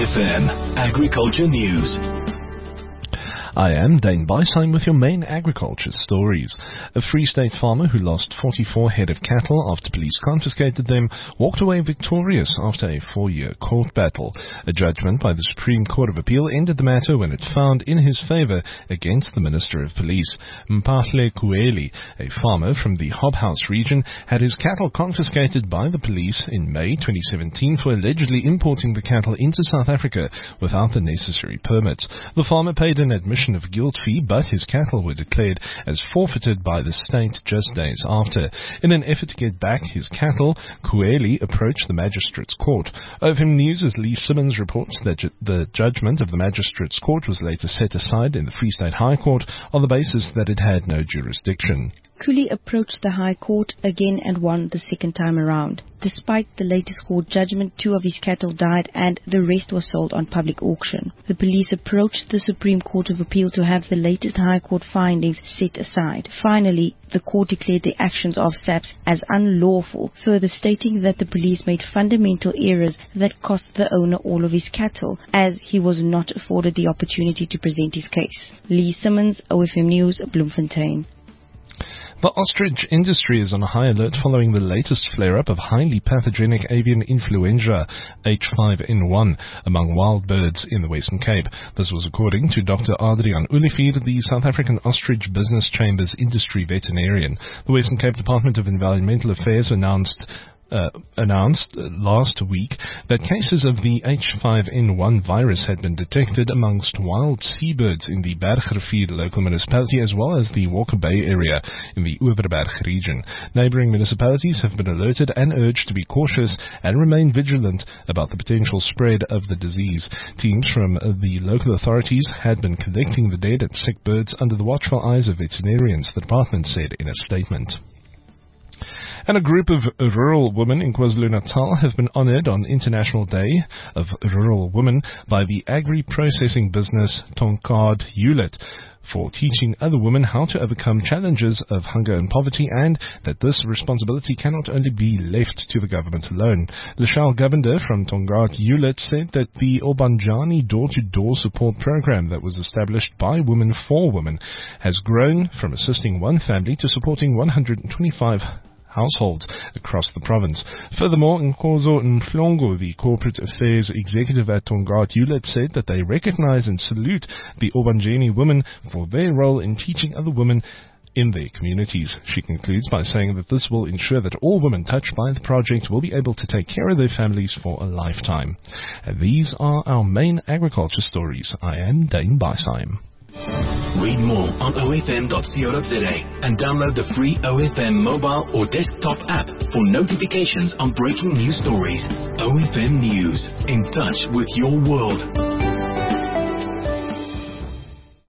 OFM Agriculture News. I am Dane Bysheim with your main agriculture stories. A Free State farmer who lost 44 head of cattle after police confiscated them walked away victorious after a 4-year court battle. A judgment by the Supreme Court of Appeal ended the matter when it found in his favor against the Minister of Police. Mpahle Kueli, a farmer from the Hobhouse region, had his cattle confiscated by the police in May 2017 for allegedly importing the cattle into South Africa without the necessary permits. The farmer paid an admission of guilt fee, but his cattle were declared as forfeited by the state just days after. In an effort to get back his cattle, Kueli approached the magistrate's court. OFM News' Lee Simmons reports that the judgment of the magistrate's court was later set aside in the Free State High Court on the basis that it had no jurisdiction. Kueli approached the High Court again and won the second time around. Despite the latest court judgment, 2 of his cattle died and the rest was sold on public auction. The police approached the Supreme Court of Appeal to have the latest High Court findings set aside. Finally, the court declared the actions of SAPS as unlawful, further stating that the police made fundamental errors that cost the owner all of his cattle, as he was not afforded the opportunity to present his case. Lee Simmons, OFM News, Bloemfontein. The ostrich industry is on high alert following the latest flare-up of highly pathogenic avian influenza H5N1 among wild birds in the Western Cape. This was according to Dr. Adrian Olivier, the South African Ostrich Business Chamber's industry veterinarian. The Western Cape Department of Environmental Affairs announced last week that cases of the H5N1 virus had been detected amongst wild seabirds in the Bergrivier local municipality as well as the Walker Bay area in the Oeverberg region. Neighbouring municipalities have been alerted and urged to be cautious and remain vigilant about the potential spread of the disease. Teams from the local authorities had been collecting the dead and sick birds under the watchful eyes of veterinarians, the department said in a statement. And a group of rural women in KwaZulu-Natal have been honoured on International Day of Rural Women by the agri-processing business Tongaat Hewlett for teaching other women how to overcome challenges of hunger and poverty, and that this responsibility cannot only be left to the government alone. Lashal Govender from Tongaat Hewlett said that the Obanjani door-to-door support program that was established by Women for Women has grown from assisting one family to supporting 125 households across the province. Furthermore, Nkozo Mflongo, the corporate affairs executive at Tongaat Hewlett, said that they recognize and salute the Obanjani women for their role in teaching other women in their communities. She concludes by saying that this will ensure that all women touched by the project will be able to take care of their families for a lifetime. And these are our main agriculture stories. I am Dane Bysheim. Read more on OFM.co.za and download the free OFM mobile or desktop app for notifications on breaking news stories. OFM News, in touch with your world.